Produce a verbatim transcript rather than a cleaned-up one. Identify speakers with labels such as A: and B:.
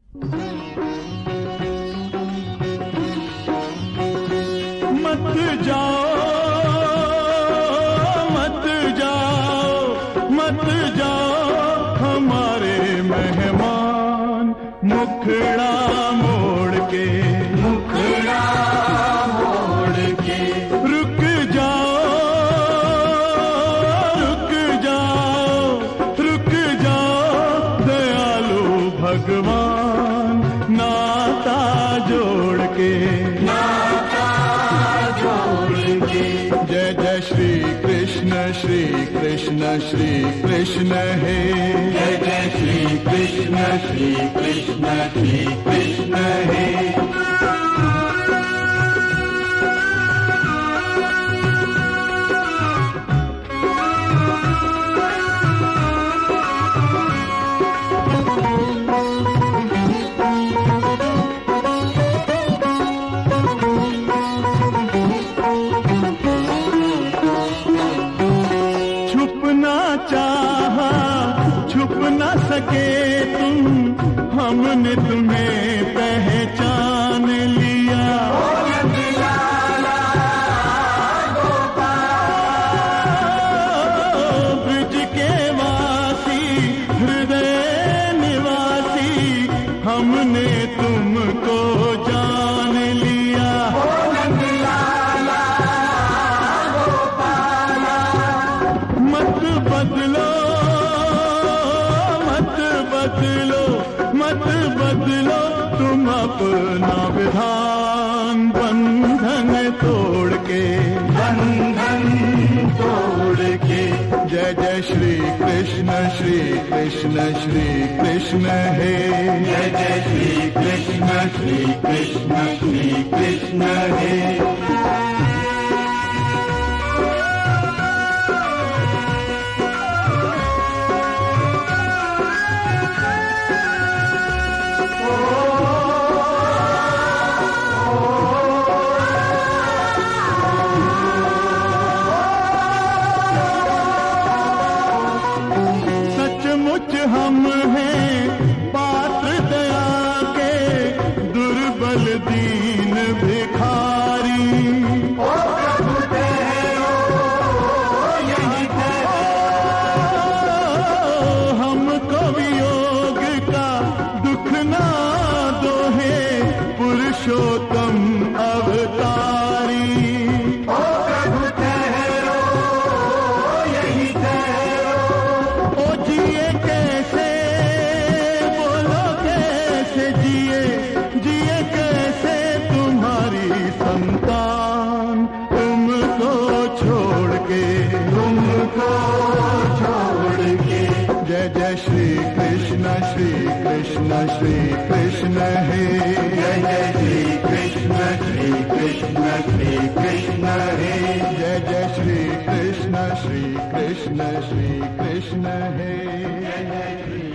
A: मत जाओ मत जाओ मत जाओ हमारे मेहमान, मुखड़ा मोड़ के मुखड़ा मोड़ के रुक जाओ रुक जाओ रुक जाओ दयालु भगवान, नाता जोड़ के नाता जोड़ के। जय जय श्री कृष्ण श्री कृष्ण श्री कृष्ण हे, जय जय श्री कृष्ण श्री कृष्ण श्री कृष्ण हे। चाहा छुप न सके तुम, हमने तुम्हें पहचान लिया। ब्रज के वासी हृदय निवासी, हमने तुमको जान लिया। मत बदलो मत बदलो मत बदलो तुम अपना विधान, बंधन तोड़ के बंधन तोड़ के। जय जय श्री कृष्ण श्री कृष्ण श्री कृष्ण हे, जय जय श्री कृष्ण श्री कृष्ण श्री कृष्ण हे। सचमुच हम हैं पात्र दया के, दुर्बल दीन भिखारी। ओ प्रभु तेरो यही हमको वियोग का दुख ना दो है, पुरुषोत्तम अवतारी। ओ प्रभु तेरो यही ओ जिए कैसे बोलो कैसे जिए, जिए कैसे तुम्हारी संतान, तुमको छोड़ के तुमको छोड़ के। जय जय श्री कृष्ण श्री कृष्ण श्री कृष्ण हे, जय जय श्री कृष्ण श्री कृष्ण श्री कृष्ण हे, जय जय श्री कृष्ण श्री कृष्ण श्री कृष्ण हे, जय जय श्री